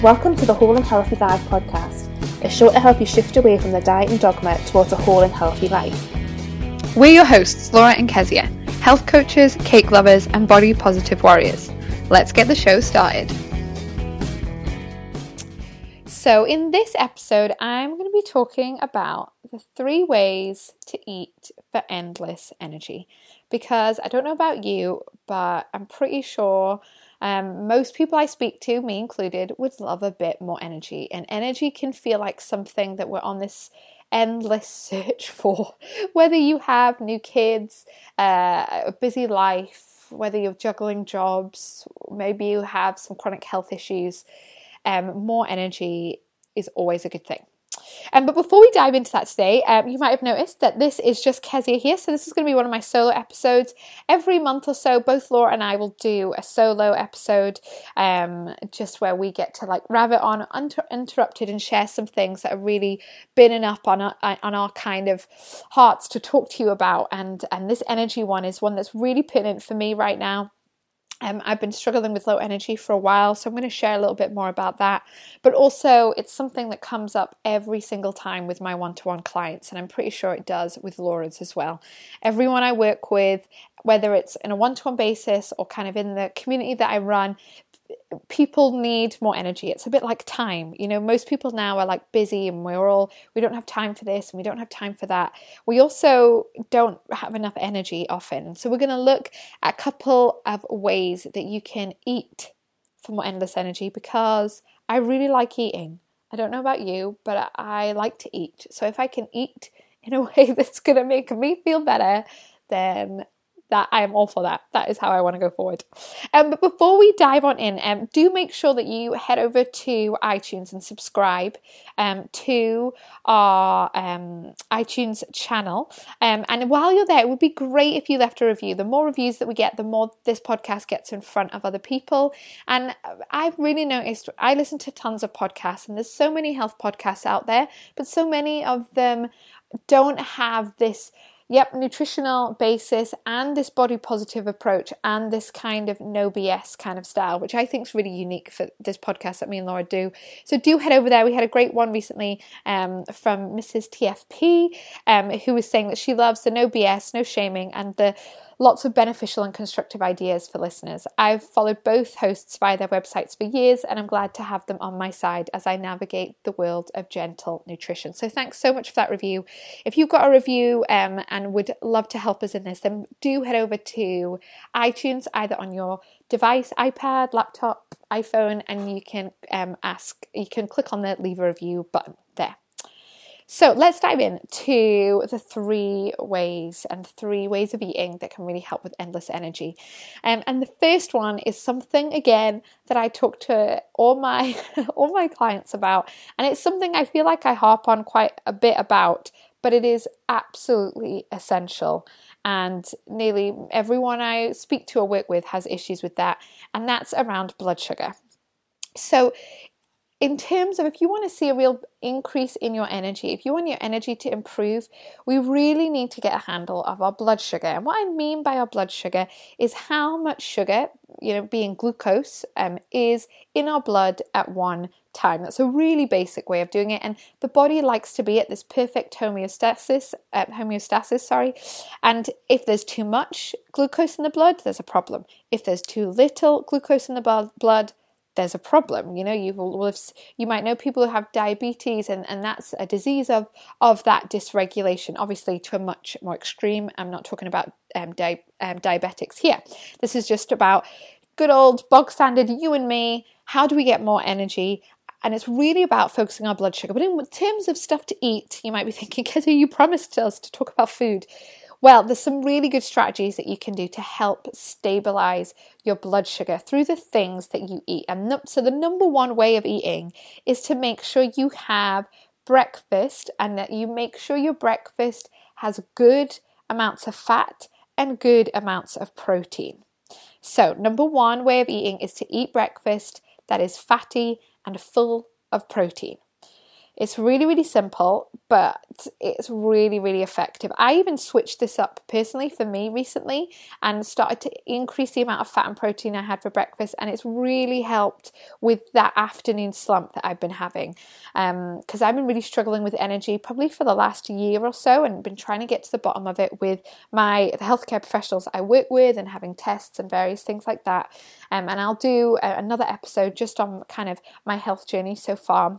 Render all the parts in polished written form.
Welcome to the Whole and Healthy Life podcast, a show to help you shift away from the diet and dogma towards a whole and healthy life. We're your hosts, Laura and Kezia, health coaches, cake lovers, and body positive warriors. Let's get the show started. So in this episode, I'm going to be talking about the 3 ways to eat for endless energy. Because I don't know about you, but I'm pretty sure most people I speak to, me included, would love a bit more energy. And energy can feel like something that we're on this endless search for. Whether you have new kids, a busy life, whether you're juggling jobs, maybe you have some chronic health issues, more energy is always a good thing. But before we dive into that today, you might have noticed that this is just Kezia here. So this is going to be one of my solo episodes. Every month or so, both Laura and I will do a solo episode, just where we get to rabbit on uninterrupted and share some things that have really been up on our kind of hearts to talk to you about. And this energy one is one that's really pertinent for me right now. I've been struggling with low energy for a while, so I'm going to share a little bit more about that. But also, it's something that comes up every single time with my one-to-one clients, and I'm pretty sure it does with Laura's as well. Everyone I work with, whether it's in a one-to-one basis or kind of in the community that I run, people need more energy. It's a bit like time. You know, most people now are busy and we don't have time for this and we don't have time for that. We also don't have enough energy often. So we're going to look at a couple of ways that you can eat for more endless energy, because I really like eating. I don't know about you, but I like to eat. So if I can eat in a way that's going to make me feel better, then that I am all for that. That is how I want to go forward. But before we dive on in, do make sure that you head over to iTunes and subscribe to our iTunes channel. And while you're there, it would be great if you left a review. The more reviews that we get, the more this podcast gets in front of other people. And I've really noticed, I listen to tons of podcasts, and there's so many health podcasts out there, but so many of them don't have this nutritional basis and this body positive approach and this kind of no BS kind of style, which I think is really unique for this podcast that me and Laura do. So do head over there. We had a great one recently from Mrs. TFP, who was saying that she loves the no BS, no shaming, and the lots of beneficial and constructive ideas for listeners. I've followed both hosts via their websites for years, and I'm glad to have them on my side as I navigate the world of gentle nutrition. So thanks so much for that review. If you've got a review and would love to help us in this, then do head over to iTunes, either on your device, iPad, laptop, iPhone, and you can click on the leave a review button there. So let's dive into the 3 ways of eating that can really help with endless energy. And the first one is something, again, that I talk to all my clients about. And it's something I feel like I harp on quite a bit about, but it is absolutely essential. And nearly everyone I speak to or work with has issues with that. And that's around blood sugar. So in terms of if you want to see a real increase in your energy, if you want your energy to improve, we really need to get a handle of our blood sugar. And what I mean by our blood sugar is how much sugar, being glucose, is in our blood at one time. That's a really basic way of doing it. And the body likes to be at this perfect homeostasis. And if there's too much glucose in the blood, there's a problem. If there's too little glucose in the blood, there's a problem. You might know people who have diabetes, and that's a disease of that dysregulation, obviously to a much more extreme. I'm not talking about diabetics here. This is just about good old bog standard you and me. How do we get more energy? And it's really about focusing on blood sugar. But in terms of stuff to eat, you might be thinking, Kezia, you promised us to talk about food. Well, there's some really good strategies that you can do to help stabilize your blood sugar through the things that you eat. And so the number one way of eating is to make sure you have breakfast, and that you make sure your breakfast has good amounts of fat and good amounts of protein. So number one way of eating is to eat breakfast that is fatty and full of protein. It's really, really simple, but it's really, really effective. I even switched this up personally for me recently and started to increase the amount of fat and protein I had for breakfast, and it's really helped with that afternoon slump that I've been having. Because I've been really struggling with energy probably for the last year or so, and been trying to get to the bottom of it with the healthcare professionals I work with and having tests and various things like that. And I'll do another episode just on kind of my health journey so far.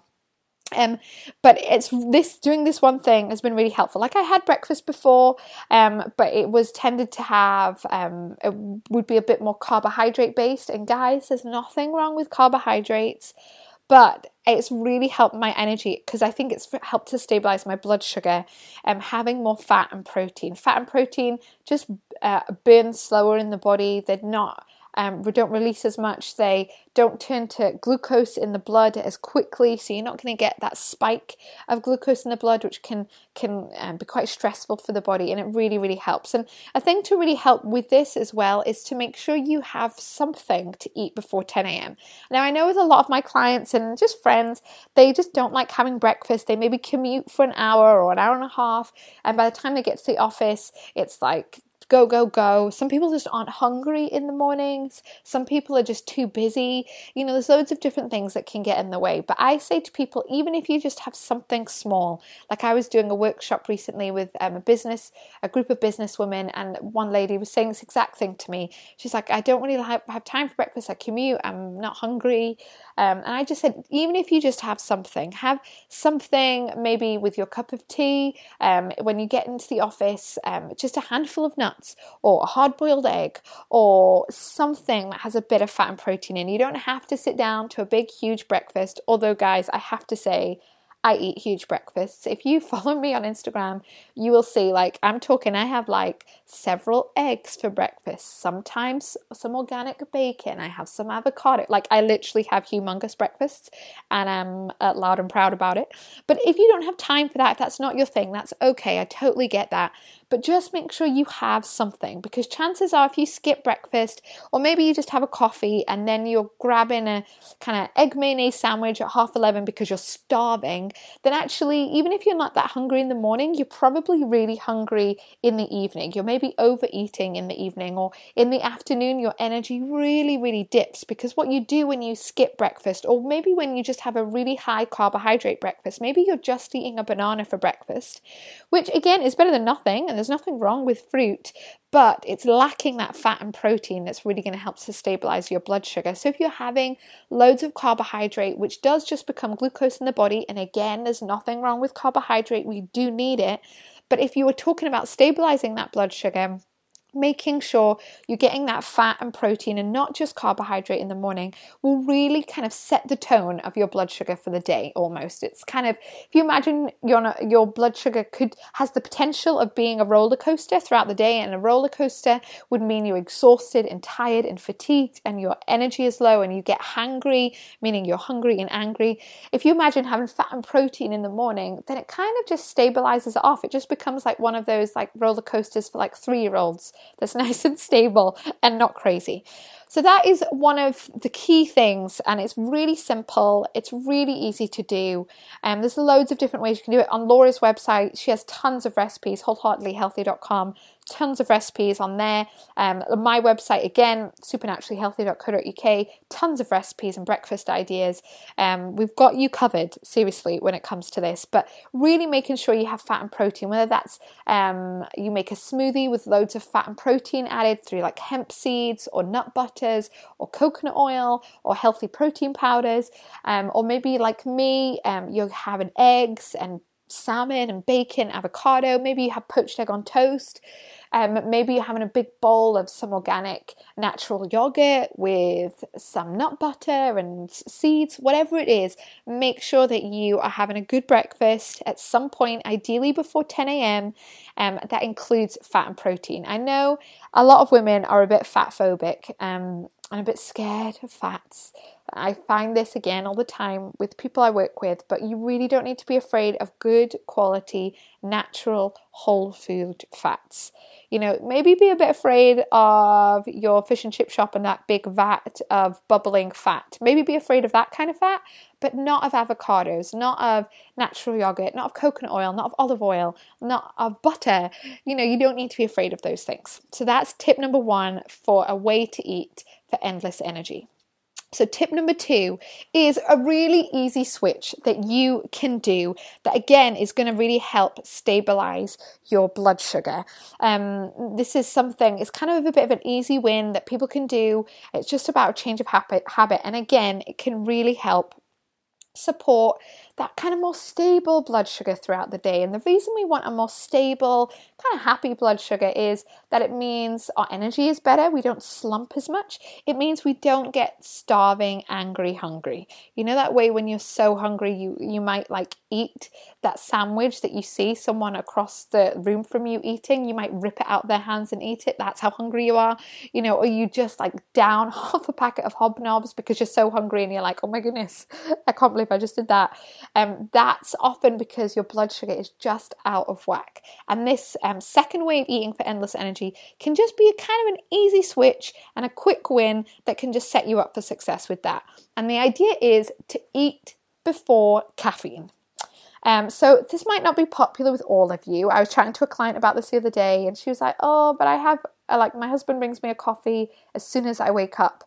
But doing this one thing has been really helpful. Like, I had breakfast before, but it was tended to have, it would be a bit more carbohydrate based. And guys, there's nothing wrong with carbohydrates, but it's really helped my energy because I think it's helped to stabilize my blood sugar. Having more fat and protein just burn slower in the body. They're not. We don't release as much. They don't turn to glucose in the blood as quickly, so you're not going to get that spike of glucose in the blood, which can be quite stressful for the body, and it really, really helps. And a thing to really help with this as well is to make sure you have something to eat before 10 a.m. Now, I know with a lot of my clients and just friends, they just don't like having breakfast. They maybe commute for an hour or an hour and a half, and by the time they get to the office, it's like go, go, go. Some people just aren't hungry in the mornings. Some people are just too busy. There's loads of different things that can get in the way. But I say to people, even if you just have something small, like I was doing a workshop recently with a group of business women, and one lady was saying this exact thing to me. She's like, I don't really have time for breakfast. I commute. I'm not hungry. And I just said, even if you just have something maybe with your cup of tea, when you get into the office, just a handful of nuts, or a hard-boiled egg, or something that has a bit of fat and protein in. You don't have to sit down to a big, huge breakfast. Although, guys, I have to say, I eat huge breakfasts. If you follow me on Instagram, you will see, I have several eggs for breakfast, sometimes some organic bacon, I have some avocado. I literally have humongous breakfasts, and I'm loud and proud about it. But if you don't have time for that, if that's not your thing, that's okay. I totally get that. But just make sure you have something, because chances are if you skip breakfast, or maybe you just have a coffee and then you're grabbing a kind of egg mayonnaise sandwich at 11:30 because you're starving, then actually, even if you're not that hungry in the morning, you're probably really hungry in the evening. You're maybe overeating in the evening, or in the afternoon, your energy really, really dips, because what you do when you skip breakfast, or maybe when you just have a really high carbohydrate breakfast, maybe you're just eating a banana for breakfast, which again is better than nothing, and there's nothing wrong with fruit, but it's lacking that fat and protein that's really going to help to stabilize your blood sugar. So if you're having loads of carbohydrate, which does just become glucose in the body, and again, there's nothing wrong with carbohydrate, we do need it, but if you were talking about stabilizing that blood sugar, making sure you're getting that fat and protein and not just carbohydrate in the morning will really kind of set the tone of your blood sugar for the day almost. It's kind of, if you imagine your blood sugar has the potential of being a roller coaster throughout the day, and a roller coaster would mean you're exhausted and tired and fatigued and your energy is low and you get hangry, meaning you're hungry and angry. If you imagine having fat and protein in the morning, then it kind of just stabilizes it off. It just becomes like one of those roller coasters for 3-year-olds that's nice and stable and not crazy. So that is one of the key things, and it's really simple. It's really easy to do. There's loads of different ways you can do it. On Laura's website, she has tons of recipes, wholeheartedlyhealthy.com, tons of recipes on there. My website, again, supernaturallyhealthy.co.uk, tons of recipes and breakfast ideas. We've got you covered, seriously, when it comes to this, but really making sure you have fat and protein, whether that's you make a smoothie with loads of fat and protein added through hemp seeds or nut butters or coconut oil or healthy protein powders, or maybe like me, you're having eggs and salmon and bacon, avocado, maybe you have poached egg on toast, maybe you're having a big bowl of some organic natural yogurt with some nut butter and seeds, whatever it is. Make sure that you are having a good breakfast at some point, ideally before 10 a.m. That includes fat and protein. I know a lot of women are a bit fat phobic and a bit scared of fats. I find this again all the time with people I work with, but you really don't need to be afraid of good quality, natural, whole food fats. You know, maybe be a bit afraid of your fish and chip shop and that big vat of bubbling fat. Maybe be afraid of that kind of fat, but not of avocados, not of natural yogurt, not of coconut oil, not of olive oil, not of butter. You know, you don't need to be afraid of those things. So that's tip number 1 for a way to eat for endless energy. So tip number 2 is a really easy switch that you can do that again is going to really help stabilize your blood sugar. This is something, it's kind of a bit of an easy win that people can do. It's just about a change of habit. And again, it can really help support that kind of more stable blood sugar throughout the day. And the reason we want a more stable, kind of happy blood sugar is that it means our energy is better. We don't slump as much. It means we don't get starving, angry, hungry. You know that way when you're so hungry, you might like eat that sandwich that you see someone across the room from you eating. You might rip it out their hands and eat it. That's how hungry you are. You know, or you just like down half a packet of Hobnobs because you're so hungry and you're like, oh my goodness, I can't believe I just did that. That's often because your blood sugar is just out of whack. And this second way of eating for endless energy can just be a kind of an easy switch and a quick win that can just set you up for success with that. And the idea is to eat before caffeine. So this might not be popular with all of you. I was chatting to a client about this the other day and she was like, oh, but I have, like my husband brings me a coffee as soon as I wake up.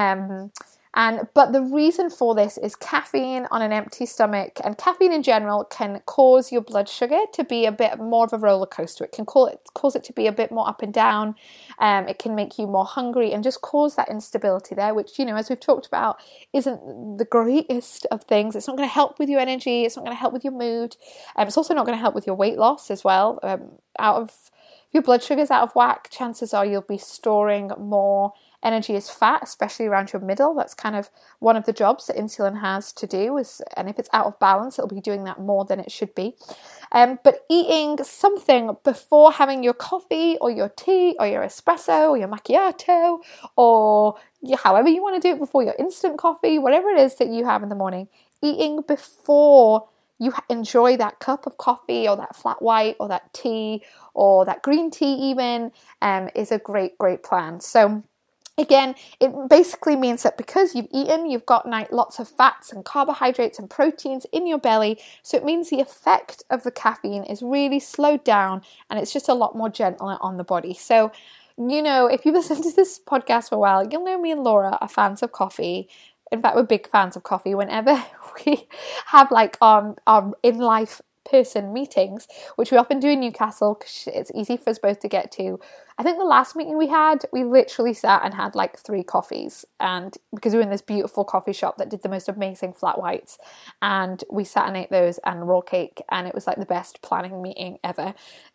But the reason for this is caffeine on an empty stomach, and caffeine in general can cause your blood sugar to be a bit more of a roller coaster. It can cause it to be a bit more up and down. It can make you more hungry and just cause that instability there, which, you know, as we've talked about, isn't the greatest of things. It's not going to help with your energy. It's not going to help with your mood. It's also not going to help with your weight loss as well. If your blood sugar is out of whack, chances are you'll be storing more energy as fat, especially around your middle. That's kind of one of the jobs that insulin has to do, and if it's out of balance, it'll be doing that more than it should be. But eating something before having your coffee or your tea or your espresso or your macchiato or however you want to do it, before your instant coffee, whatever it is that you have in the morning, eating before you enjoy that cup of coffee or that flat white or that tea or that green tea even, is a great plan. So again, it basically means that because you've eaten, you've got lots of fats and carbohydrates and proteins in your belly. So it means the effect of the caffeine is really slowed down and it's just a lot more gentler on the body. So, you know, if you've listened to this podcast for a while, you'll know me and Laura are fans of coffee. In fact, we're big fans of coffee. Whenever we have like our in-life person meetings, which we often do in Newcastle because it's easy for us both to get to. I think the last meeting we had, we literally sat and had like 3 coffees, and because we were in this beautiful coffee shop that did the most amazing flat whites, and we sat and ate those and raw cake, and it was like the best planning meeting ever.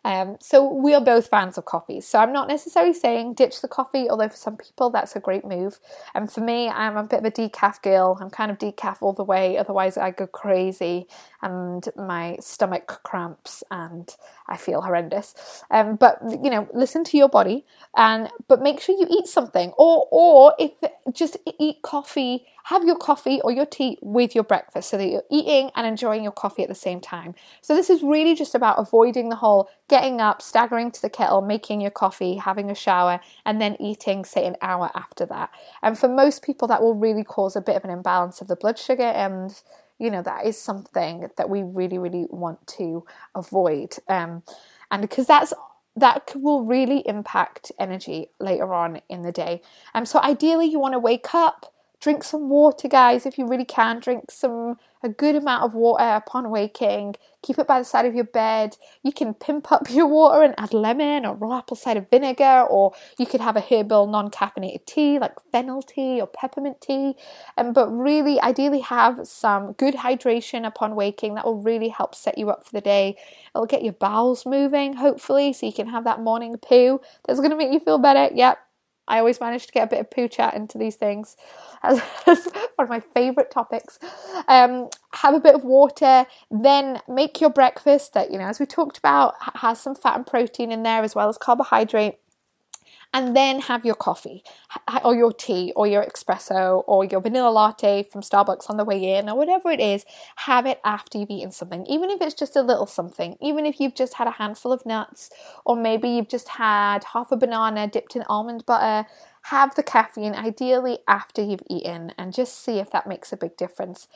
So we are both fans of coffees. So I'm not necessarily saying ditch the coffee, although for some people that's a great move. And for me, I'm a bit of a decaf girl. I'm kind of decaf all the way, otherwise I go crazy and my stomach cramps and I feel horrendous. But you know, listen to your body, but make sure you eat something, or if just eat coffee, have your coffee or your tea with your breakfast so that you're eating and enjoying your coffee at the same time. So this is really just about avoiding the whole getting up, staggering to the kettle, making your coffee, having a shower, and then eating, say, an hour after that. And for most people, that will really cause a bit of an imbalance of the blood sugar, and you know, that is something that we really, really want to avoid. And because that will really impact energy later on in the day. So ideally you want to wake up, drink some water, guys, if you really can. Drink a good amount of water upon waking. Keep it by the side of your bed. You can pimp up your water and add lemon or raw apple cider vinegar, or you could have a herbal non-caffeinated tea like fennel tea or peppermint tea. But really, ideally have some good hydration upon waking. That will really help set you up for the day. It'll get your bowels moving, hopefully, so you can have that morning poo. That's going to make you feel better. Yep. I always manage to get a bit of poo chat into these things. That's one of my favourite topics. Have a bit of water, then make your breakfast that, you know, as we talked about, has some fat and protein in there as well as carbohydrate. and then have your coffee or your tea or your espresso or your vanilla latte from Starbucks on the way in or whatever it is. Have it after you've eaten something, even if it's just a little something, even if you've just had a handful of nuts, or maybe you've just had half a banana dipped in almond butter. Have the caffeine ideally after you've eaten, and just see if that makes a big difference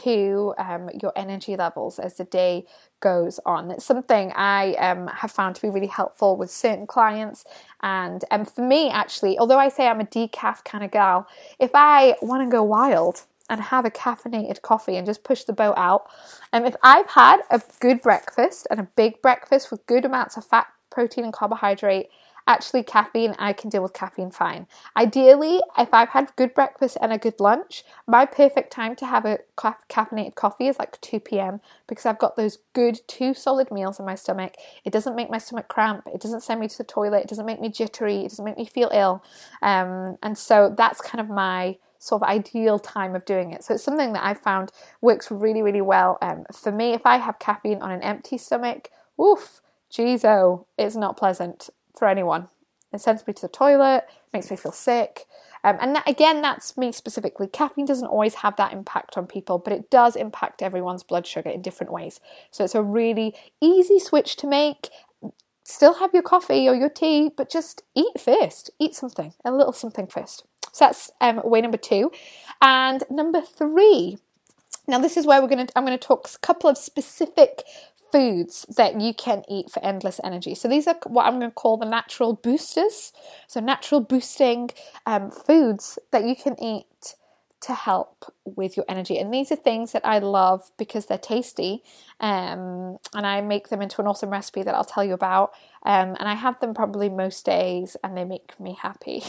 to your energy levels as the day goes on. It's something I have found to be really helpful with certain clients, and for me actually, although I say I'm a decaf kind of gal, if I want to go wild and have a caffeinated coffee and just push the boat out, if I've had a good breakfast and a big breakfast with good amounts of fat, protein and carbohydrate, actually caffeine, I can deal with caffeine fine. Ideally, if I've had good breakfast and a good lunch, my perfect time to have a caffeinated coffee is like 2 p.m. because I've got those good 2 solid meals in my stomach. It doesn't make my stomach cramp. It doesn't send me to the toilet. It doesn't make me jittery. It doesn't make me feel ill. And so that's kind of my sort of ideal time of doing it. So it's something that I've found works really, really well. For me, if I have caffeine on an empty stomach, oof, geez, oh, it's not pleasant for anyone. It sends me to the toilet, makes me feel sick. And that, again, that's me specifically. Caffeine doesn't always have that impact on people, but it does impact everyone's blood sugar in different ways. So it's a really easy switch to make. Still have your coffee or your tea, but just eat first. Eat something, a little something first. So that's way number 2. And number 3, now this is where I'm going to talk a couple of specific foods that you can eat for endless energy. So these are what I'm going to call the natural boosters. So natural boosting foods that you can eat to help with your energy. And these are things that I love because they're tasty, and I make them into an awesome recipe that I'll tell you about. And I have them probably most days and they make me happy.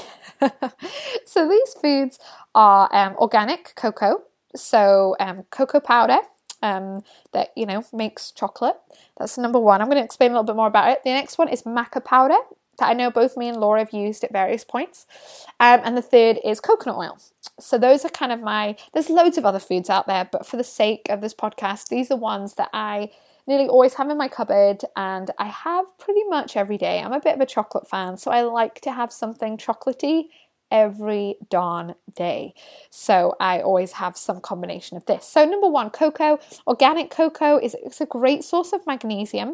So these foods are organic cocoa. So cocoa powder, that, makes chocolate. That's number 1. I'm going to explain a little bit more about it. The next one is maca powder that I know both me and Laura have used at various points. And the third is coconut oil. So those are kind of there's loads of other foods out there, but for the sake of this podcast, these are ones that I nearly always have in my cupboard and I have pretty much every day. I'm a bit of a chocolate fan, so I like to have something chocolatey every darn day. So I always have some combination of this. So number 1, cocoa. Organic cocoa it's a great source of magnesium.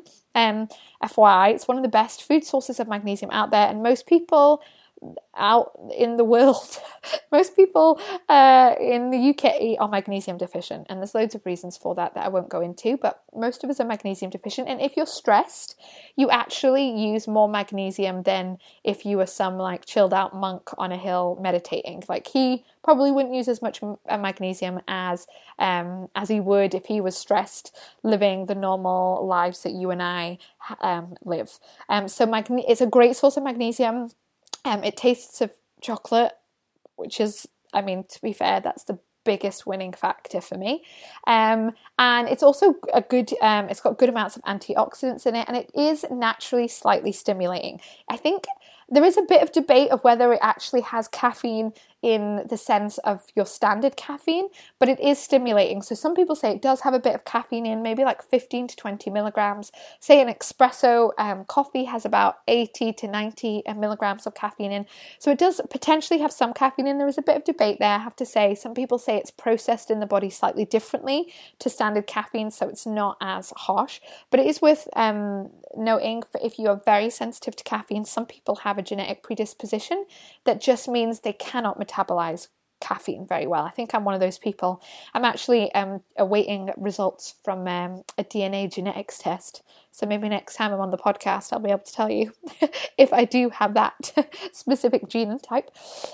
FYI, it's one of the best food sources of magnesium out there, and most people out in the world, most people in the UK are magnesium deficient, and there's loads of reasons for that I won't go into, but most of us are magnesium deficient. And if you're stressed, you actually use more magnesium than if you were some like chilled out monk on a hill meditating. Like, he probably wouldn't use as much magnesium as he would if he was stressed, living the normal lives that you and I live. So it's a great source of magnesium. It tastes of chocolate, which is, to be fair, that's the biggest winning factor for me. And it's also it's got good amounts of antioxidants in it, and it is naturally slightly stimulating. I think there is a bit of debate of whether it actually has caffeine in the sense of your standard caffeine, but it is stimulating. So some people say it does have a bit of caffeine in, maybe like 15 to 20 milligrams. Say an espresso coffee has about 80 to 90 milligrams of caffeine in. So it does potentially have some caffeine in. There is a bit of debate there, I have to say. Some people say it's processed in the body slightly differently to standard caffeine, so it's not as harsh. But it is worth noting, if you are very sensitive to caffeine, some people have a genetic predisposition that just means they cannot metabolize caffeine very well. I think I'm one of those people. I'm actually awaiting results from a DNA genetics test. So maybe next time I'm on the podcast, I'll be able to tell you if I do have that specific genotype.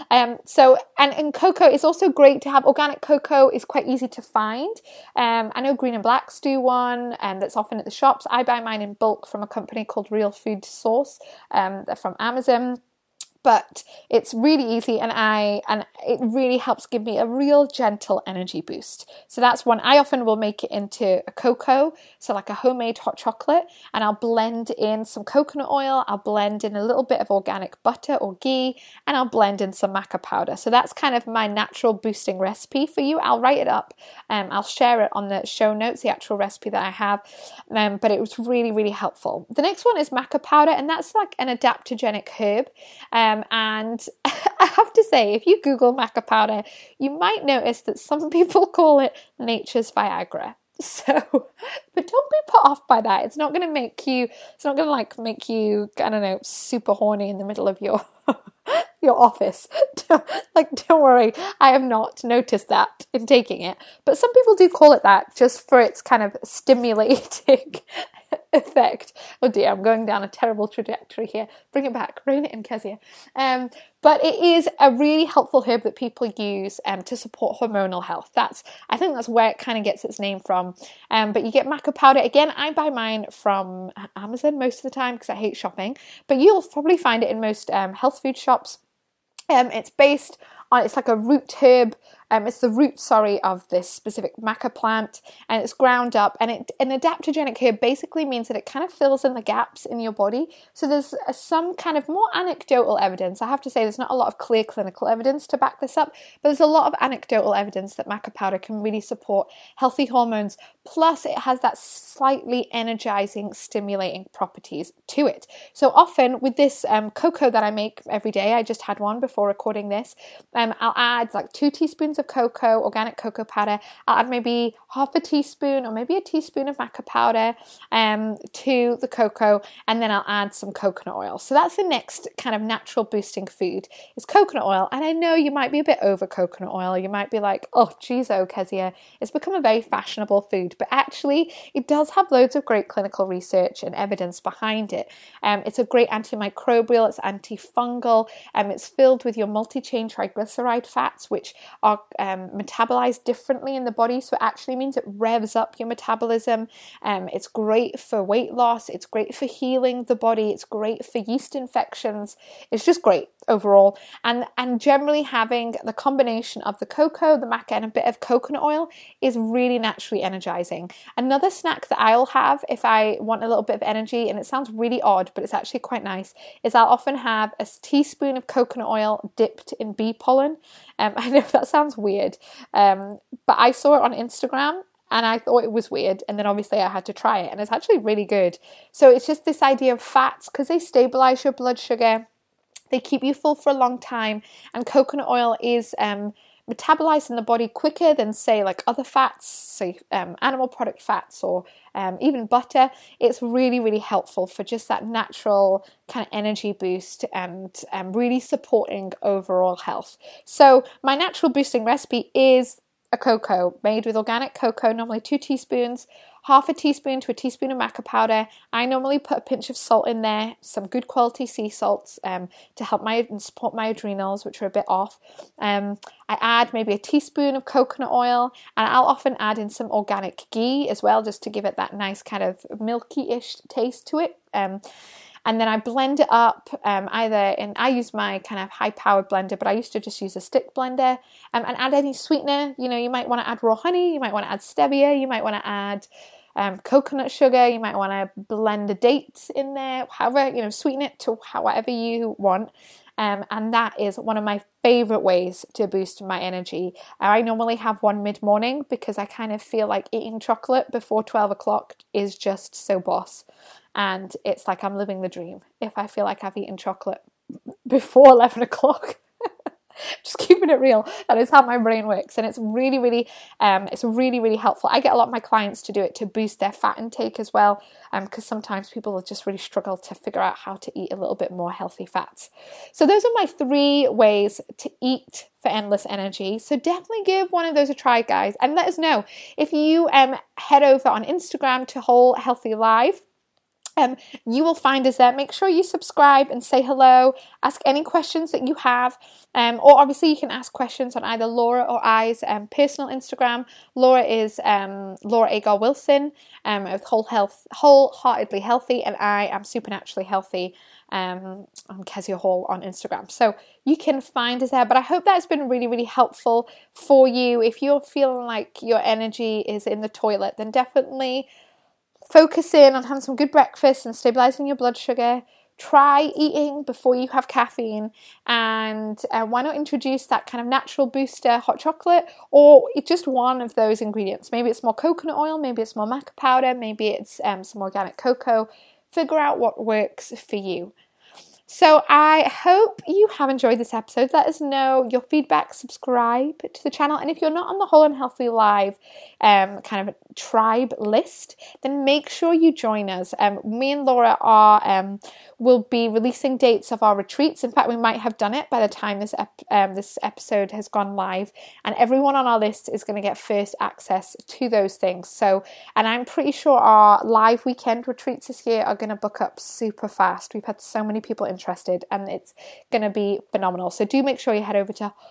And cocoa is also great to have. Organic cocoa is quite easy to find. I know Green and Blacks do one, that's often at the shops. I buy mine in bulk from a company called Real Food Source. They're from Amazon. But it's really easy, and it really helps give me a real gentle energy boost. So that's one. I often will make it into a cocoa, so like a homemade hot chocolate, and I'll blend in some coconut oil, I'll blend in a little bit of organic butter or ghee, and I'll blend in some maca powder. So that's kind of my natural boosting recipe for you. I'll write it up, I'll share it on the show notes, the actual recipe that I have, but it was really, really helpful. The next one is maca powder, and that's like an adaptogenic herb. And I have to say, if you Google maca powder, you might notice that some people call it nature's Viagra. So, but don't be put off by that. It's not going to make you, I don't know, super horny in the middle of your your office. Don't worry, I have not noticed that in taking it. But some people do call it that just for its kind of stimulating effect. Oh dear, I'm going down a terrible trajectory here. Bring it back, rein it in, Kezia. But it is a really helpful herb that people use to support hormonal health. I think that's where it kind of gets its name from. But you get maca powder. Again, I buy mine from Amazon most of the time because I hate shopping. But you'll probably find it in most health food shops. It's like a root herb. It's the root, of this specific maca plant, and it's ground up. And an adaptogenic herb basically means that it kind of fills in the gaps in your body. So there's some kind of more anecdotal evidence. I have to say there's not a lot of clear clinical evidence to back this up, but there's a lot of anecdotal evidence that maca powder can really support healthy hormones. Plus, it has that slightly energizing, stimulating properties to it. So often with this cocoa that I make every day, I just had one before recording this, I'll add like 2 teaspoons of cocoa, organic cocoa powder. I'll add maybe half a teaspoon or maybe a teaspoon of maca powder to the cocoa, and then I'll add some coconut oil. So that's the next kind of natural boosting food is coconut oil. And I know you might be a bit over coconut oil. You might be like, oh geez, Kezia, it's become a very fashionable food, but actually it does have loads of great clinical research and evidence behind it. It's a great antimicrobial, it's antifungal, it's filled with your multi-chain triglyceride fats, which are metabolized differently in the body. So it actually means it revs up your metabolism. It's great for weight loss. It's great for healing the body. It's great for yeast infections. It's just great overall. And generally having the combination of the cocoa, the maca, and a bit of coconut oil is really naturally energizing. Another snack that I'll have if I want a little bit of energy, and it sounds really odd, but it's actually quite nice, is I'll often have a teaspoon of coconut oil dipped in bee pollen. I know that sounds weird, but I saw it on Instagram and I thought it was weird, and then obviously I had to try it, and it's actually really good. So it's just this idea of fats, because they stabilize your blood sugar, they keep you full for a long time, and coconut oil is metabolized in the body quicker than, say, like other fats, say animal product fats or even butter. It's really, really helpful for just that natural kind of energy boost and really supporting overall health. So my natural boosting recipe is a cocoa made with organic cocoa, normally 2 teaspoons, half a teaspoon to a teaspoon of maca powder. I normally put a pinch of salt in there, some good quality sea salts to help support my adrenals, which are a bit off. I add maybe a teaspoon of coconut oil, and I'll often add in some organic ghee as well, just to give it that nice kind of milky-ish taste to it. And then I blend it up I use my kind of high-powered blender, but I used to just use a stick blender, and add any sweetener. You know, you might want to add raw honey, you might want to add stevia, you might want to add coconut sugar, you might want to blend a date in there, however, sweeten it to whatever you want. And that is one of my favorite ways to boost my energy. I normally have one mid-morning because I kind of feel like eating chocolate before 12 o'clock is just so boss. And it's like I'm living the dream if I feel like I've eaten chocolate before 11 o'clock. Just keeping it real. That is how my brain works, and it's really, really helpful. I get a lot of my clients to do it to boost their fat intake as well, because sometimes people will just really struggle to figure out how to eat a little bit more healthy fats. So those are my 3 ways to eat for endless energy. So definitely give one of those a try, guys, and let us know if you head over on Instagram to Whole Healthy Live. You will find us there. Make sure you subscribe and say hello. Ask any questions that you have. Or obviously you can ask questions on either Laura or I's personal Instagram. Laura is Laura Agar Wilson with Wholeheartedly Healthy, and I am Supernaturally Healthy on Kezia Hall on Instagram. So you can find us there. But I hope that's been really, really helpful for you. If you're feeling like your energy is in the toilet, then definitely focus in on having some good breakfast and stabilizing your blood sugar. Try eating before you have caffeine, and why not introduce that kind of natural booster hot chocolate, or just one of those ingredients. Maybe it's more coconut oil, maybe it's more maca powder, maybe it's some organic cocoa. Figure out what works for you. So I hope you have enjoyed this episode. Let us know your feedback, subscribe to the channel, and if you're not on the Whole and Healthy Live kind of tribe list, then make sure you join us. Me and Laura will be releasing dates of our retreats. In fact, we might have done it by the time this episode has gone live, and everyone on our list is going to get first access to those things. So, and I'm pretty sure our live weekend retreats this year are going to book up super fast. We've had so many people interested, and it's going to be phenomenal. So do make sure you head over to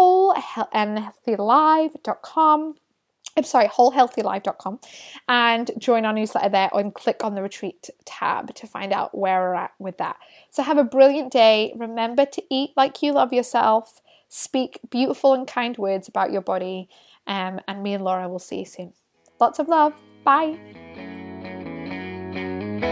wholehealthylive.com and join our newsletter there, and click on the retreat tab to find out where we're at with that. So have a brilliant day. Remember to eat like you love yourself. Speak beautiful and kind words about your body. And me and Laura will see you soon. Lots of love. Bye.